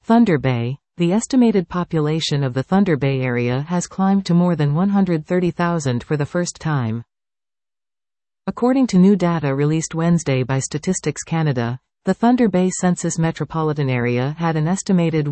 Thunder Bay. The estimated population of the Thunder Bay area has climbed to more than 130,000 for the first time. According to new data released Wednesday by Statistics Canada, the Thunder Bay Census Metropolitan Area had an estimated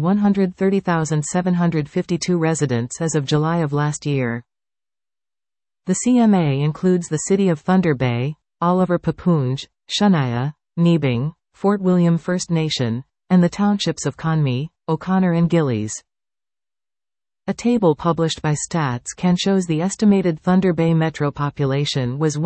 130,752 residents as of July of last year. The CMA includes the city of Thunder Bay, Oliver Papoonge, Shunaya, Nebing, Fort William First Nation, and the townships of Conmee, O'Connor and Gillies. A table published by StatsCan shows the estimated Thunder Bay metro population was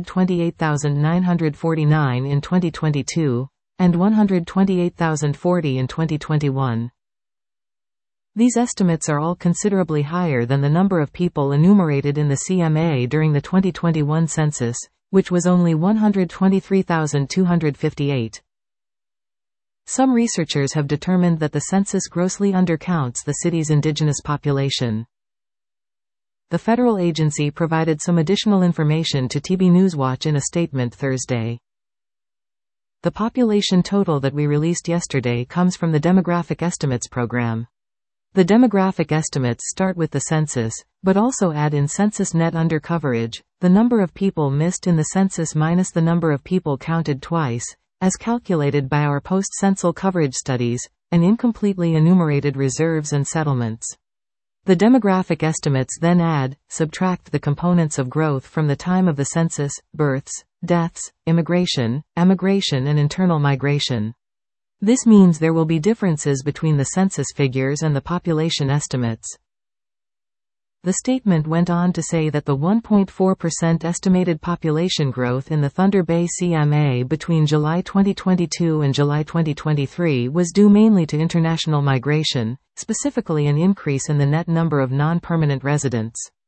128,949 in 2022, and 128,040 in 2021. These estimates are all considerably higher than the number of people enumerated in the CMA during the 2021 census, which was only 123,258. Some researchers have determined that the census grossly undercounts the city's indigenous population. The federal agency provided some additional information to TB Newswatch in a statement Thursday. The population total that we released yesterday comes from the Demographic Estimates program. The demographic estimates start with the census, but also add in census net undercoverage, the number of people missed in the census minus the number of people counted twice, as calculated by our post-censal coverage studies, and incompletely enumerated reserves and settlements. The demographic estimates then add, subtract the components of growth from the time of the census, births, deaths, immigration, emigration and internal migration. This means there will be differences between the census figures and the population estimates. The statement went on to say that the 1.4% estimated population growth in the Thunder Bay CMA between July 2022 and July 2023 was due mainly to international migration, specifically an increase in the net number of non-permanent residents.